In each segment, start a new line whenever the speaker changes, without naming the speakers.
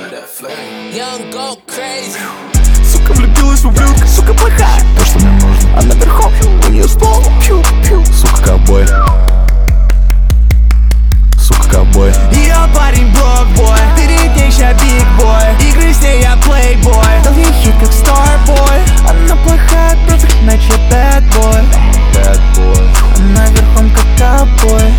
Young go crazy.
Сука влюбилась в ублюдка, сука плохая. То, что мне нужно, она верхом, у нее ствол. Пью-пью, сука ковбой. Сука ковбой.
Ее парень блокбой, перед ней ща бигбой. Игры с ней я плейбой, дал ей хит как старбой. Она плохая, perfect match, я bad boy. Она верхом как ковбой.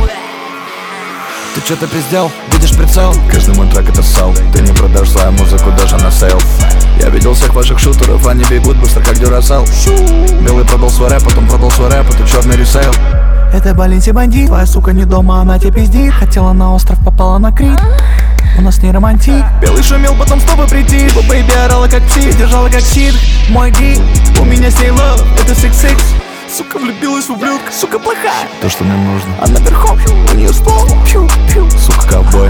Ты что-то пиздел, видишь прицел? Каждый мой трек это сал. Ты не продашь свою музыку даже на сейл. Я видел всех ваших шутеров, они бегут быстро как дюрасел. Белый продал свой рэп, потом продал свой рэп, это черный ресейл.
Это Баленси бандит, твоя сука не дома, она тебя пиздит. Хотела на остров, попала на Крит. У нас не романтик. Белый шумел, потом снова прийти. Бэйби орала как пси, держала как щит. Мой гей, у меня say love, это 6-6. Сука влюбилась в ублюдка, сука плохая.
То, что мне нужно,
она верхом, у нее ствол. Пью-пью,
сука ковбой.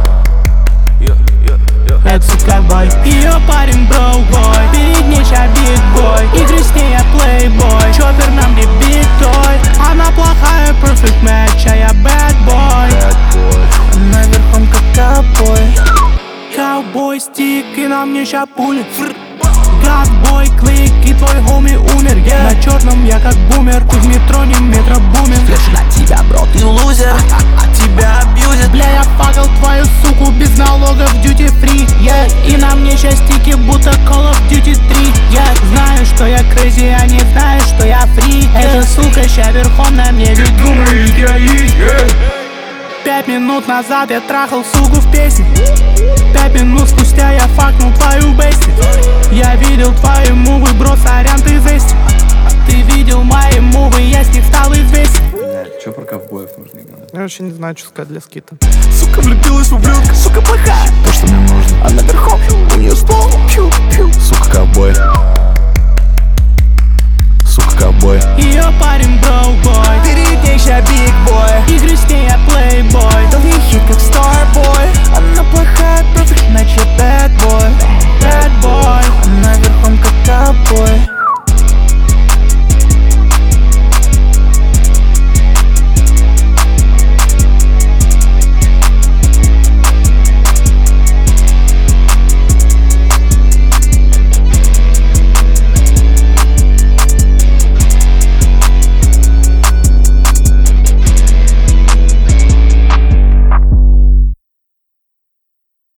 Это сука ковбой. Ее парень броубой, перед ней ща бигбой. Игры с ней я плейбой, чоппер на мне битой. Она плохая, perfect match, а я bad boy. Она верхом как ковбой. Ковбой стик, и на мне ща пули. Гадбой клик, и твой хоми умер, yeah. На черном я как бумер, ты в метро не метробумер.
Слышу на тебя, бро, ты лузер, а тебя абьюзят.
Бля, я факал твою суку без налогов duty free, yeah. И на мне ща стики, будто Call of Duty 3, yeah. Знаю, что я crazy, а не знаю, что я фрик, yeah. Эта сука ща верхом на мне, ведь думает я есть, yeah. 5 минут назад я трахал суку в песне. 5 минут спустя я факнул твою бести. Я видел твои мувы, бро, сорян, ты зести. Ты видел мои мувы, я с них стал известен.
Чё про ковбоев нужно играть?
Я вообще не знаю, что сказать для скита.
Сука влюбилась в ублюдка, сука плохая.